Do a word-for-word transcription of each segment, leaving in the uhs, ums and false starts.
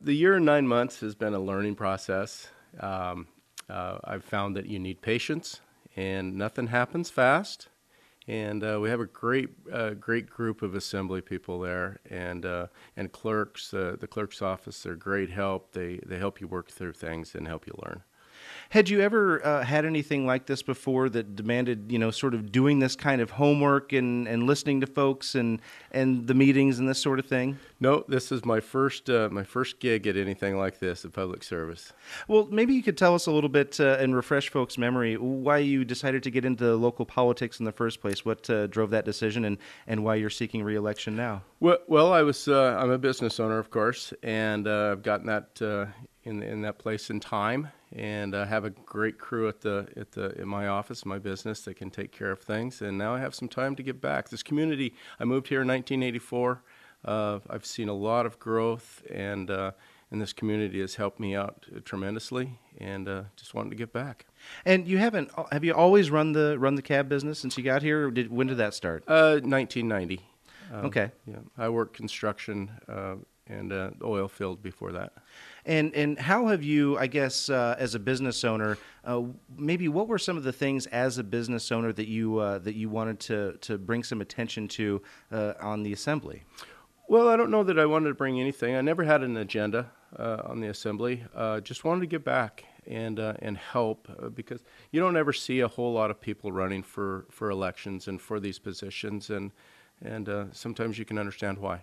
the year and nine months has been a learning process. Um, uh, I've found that you need patience, and nothing happens fast. And uh, we have a great, uh, great group of assembly people there, and uh, and clerks. Uh, the clerk's office, they're great help. They they help you work through things and help you learn. Had you ever uh, had anything like this before that demanded, you know, sort of doing this kind of homework and, and listening to folks and, and the meetings and this sort of thing? No, this is my first uh, my first gig at anything like this, at public service. Well, maybe you could tell us a little bit uh, and refresh folks' memory why you decided to get into local politics in the first place. What uh, drove that decision, and, and why you're seeking re-election now? Well, well I was uh, I'm a business owner, of course, and uh, I've gotten that uh, in in that place in time, and I uh, have a great crew at the at the in my office, my business, that can take care of things. And now I have some time to give back. This community, I moved here in nineteen eighty-four. Uh, I've seen a lot of growth, and uh, and this community has helped me out tremendously, and uh, just wanted to give back. And you haven't have you always run the run the cab business since you got here? Or did when did that start? Uh, nineteen ninety. Um, okay. Yeah, I worked construction uh, and uh, oil field before that. And and how have you, I guess, uh, as a business owner, uh, maybe what were some of the things as a business owner that you uh, that you wanted to to bring some attention to uh, on the assembly? Well, I don't know that I wanted to bring anything. I never had an agenda uh, on the assembly. Uh, just wanted to give back and uh, and help uh, because you don't ever see a whole lot of people running for, for elections and for these positions, and and uh, sometimes you can understand why.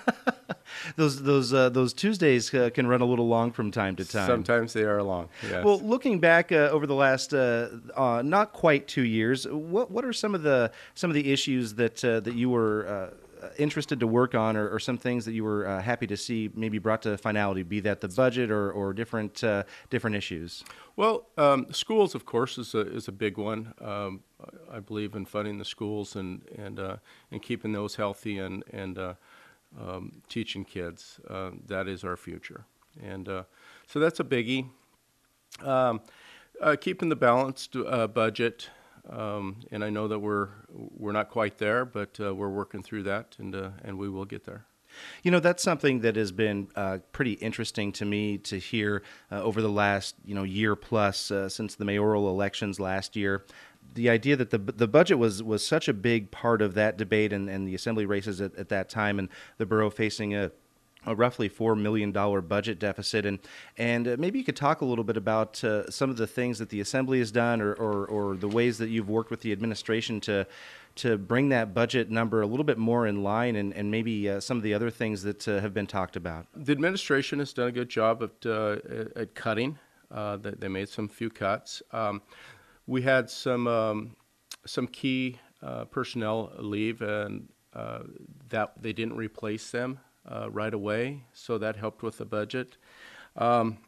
those those uh, those Tuesdays uh, can run a little long from time to time. Sometimes they are long. Yes. Well, looking back uh, over the last uh, uh, not quite two years, what what are some of the some of the issues that uh, that you were uh, interested to work on, or, or some things that you were uh, happy to see maybe brought to finality, be that the budget or or different uh, different issues? Well, um, schools, of course, is a is a big one. Um, I believe in funding the schools and and uh, and keeping those healthy and and uh, um, teaching kids. Uh, that is our future, and uh, so that's a biggie. Um, uh, keeping the balanced uh, budget, um, and I know that we're we're not quite there, but uh, we're working through that, and uh, and we will get there. You know, that's something that has been uh, pretty interesting to me to hear uh, over the last, you know, year plus uh, since the mayoral elections last year. The idea that the the budget was, was such a big part of that debate and, and the assembly races at, at that time, and the borough facing a a roughly four million dollars budget deficit. And and uh, maybe you could talk a little bit about uh, some of the things that the assembly has done, or, or, or the ways that you've worked with the administration to to bring that budget number a little bit more in line, and, and maybe uh, some of the other things that uh, have been talked about. The administration has done a good job at, uh, at cutting. Uh, they, they made some few cuts. Um, we had some um, some key uh, personnel leave, and uh, that they didn't replace them Uh, right away, so that helped with the budget. Um,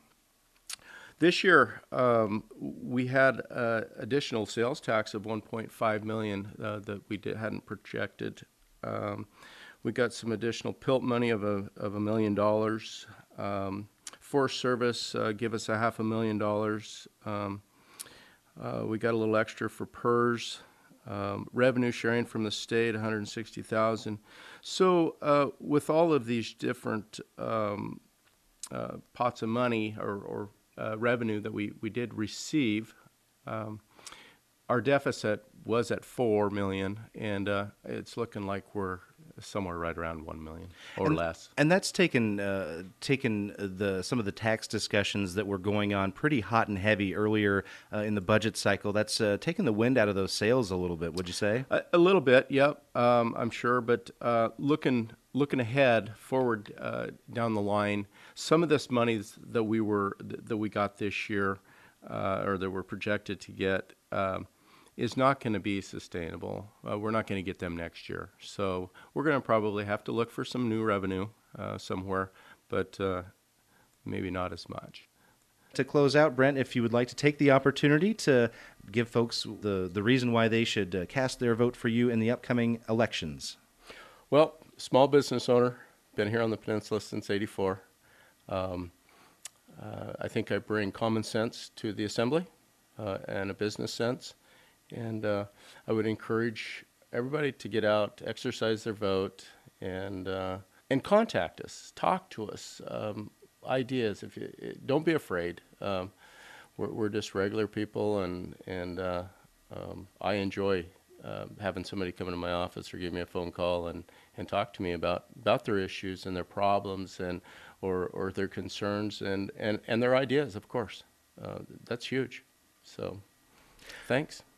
this year, um, we had uh, additional sales tax of one point five million dollars uh, that we did, hadn't projected. Um, we got some additional P I L T money of a of a million dollars. Um, Forest Service uh, give us a half a million dollars. Um, uh, we got a little extra for P E R S. Um, revenue sharing from the state, one hundred sixty thousand dollars. So uh, with all of these different um, uh, pots of money or, or uh, revenue that we, we did receive, um, our deficit was at four million dollars, and uh, it's looking like we're somewhere right around one million dollars or and, less. And that's taken uh, taken the some of the tax discussions that were going on pretty hot and heavy earlier uh, in the budget cycle. That's uh, taken the wind out of those sails a little bit, would you say? A, a little bit, yep, um, I'm sure. But uh, looking looking ahead, forward uh, down the line, some of this money that we were that we got this year, uh, or that we're projected to get, Um, is not going to be sustainable. Uh, we're not going to get them next year. So we're going to probably have to look for some new revenue uh, somewhere, but uh, maybe not as much. To close out, Brent, if you would like to take the opportunity to give folks the, the reason why they should uh, cast their vote for you in the upcoming elections. Well, small business owner, been here on the peninsula since eighty-four. Um, uh, I think I bring common sense to the assembly uh, and a business sense. And uh, I would encourage everybody to get out, exercise their vote, and uh, and contact us, talk to us. Um, ideas. If you don't be afraid, um, we're we're just regular people, and and uh, um, I enjoy uh, having somebody come into my office or give me a phone call and and talk to me about about their issues and their problems and or or their concerns and and and their ideas. Of course, uh, that's huge. So, thanks.